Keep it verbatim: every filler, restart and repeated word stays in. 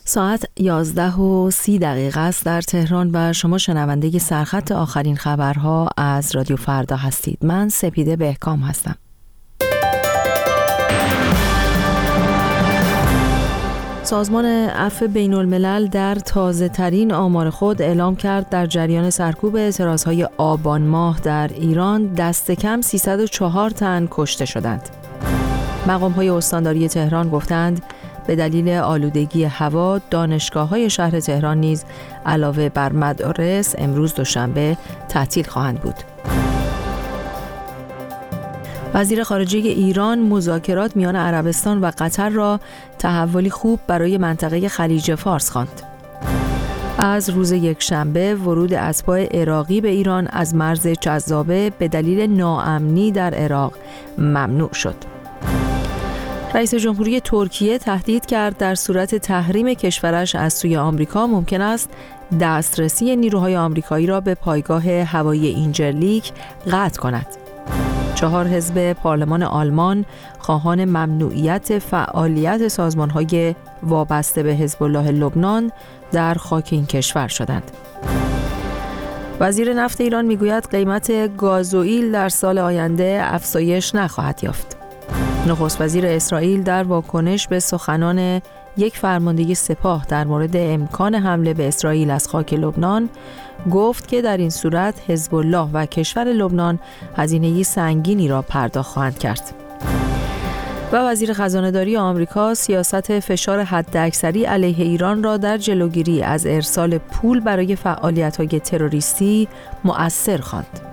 ساعت یازده و سی دقیقه است در تهران و شما شنونده سرخط آخرین خبرها از رادیو فردا هستید. من سپیده بهکام هستم. سازمان عفو بین الملل در تازه ترین آمار خود اعلام کرد در جریان سرکوب اعتراضهای آبان ماه در ایران دست کم سیصد و چهار تن کشته شدند. مقام‌های استانداری تهران گفتند به دلیل آلودگی هوا، دانشگاه‌های شهر تهران نیز علاوه بر مدارس امروز دوشنبه تعطیل خواهند بود. وزیر خارجه ایران مذاکرات میان عربستان و قطر را تحولی خوب برای منطقه خلیج فارس خواند. از روز یکشنبه ورود اتباع عراقی به ایران از مرز جذابه به دلیل ناامنی در عراق ممنوع شد. رئیس جمهوری ترکیه تهدید کرد در صورت تحریم کشورش از سوی آمریکا ممکن است دسترسی نیروهای آمریکایی را به پایگاه هوایی اینجرلیک قطع کند. چهار حزب پارلمان آلمان خواهان ممنوعیت فعالیت سازمان‌های وابسته به حزب الله لبنان در خاک این کشور شدند. وزیر نفت ایران میگوید قیمت گازوئیل در سال آینده افزایش نخواهد یافت. نخست وزیر اسرائیل در واکنش به سخنان یک فرمانده سپاه در مورد امکان حمله به اسرائیل از خاک لبنان گفت که در این صورت حزب الله و کشور لبنان هزینه سنگینی را پرداخت خواهند کرد. و وزیر خزانه‌داری آمریکا سیاست فشار حداکثری علیه ایران را در جلوگیری از ارسال پول برای فعالیت‌های تروریستی مؤثر خواند.